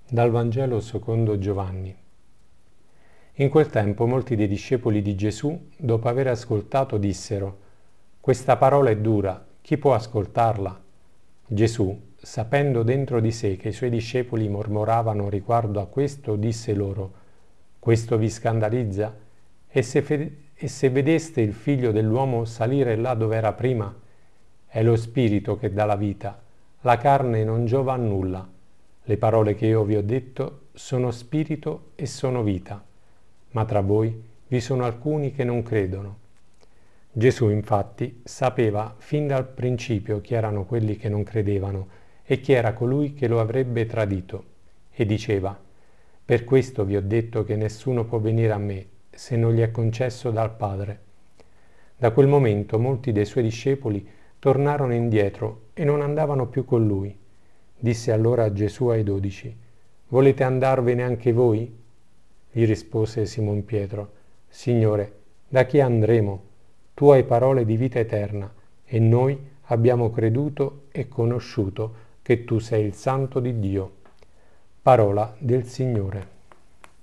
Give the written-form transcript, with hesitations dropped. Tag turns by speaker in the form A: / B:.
A: Dal Vangelo secondo Giovanni. In quel tempo molti dei discepoli di Gesù, dopo aver ascoltato, dissero: «Questa parola è dura, chi può ascoltarla?» Gesù, sapendo dentro di sé che i suoi discepoli mormoravano riguardo a questo, disse loro: «Questo vi scandalizza? E se vedeste il Figlio dell'uomo salire là dove era prima? È lo Spirito che dà la vita, la carne non giova a nulla. Le parole che io vi ho detto sono spirito e sono vita, ma tra voi vi sono alcuni che non credono». Gesù infatti sapeva fin dal principio chi erano quelli che non credevano e chi era colui che lo avrebbe tradito, e diceva: «Per questo vi ho detto che nessuno può venire a me se non gli è concesso dal Padre». Da quel momento molti dei suoi discepoli tornarono indietro e non andavano più con lui. Disse allora Gesù ai 12: «Volete andarvene anche voi?» Gli rispose Simon Pietro: «Signore, da chi andremo? Tu hai parole di vita eterna, e noi abbiamo creduto e conosciuto che tu sei il Santo di Dio». Parola del Signore.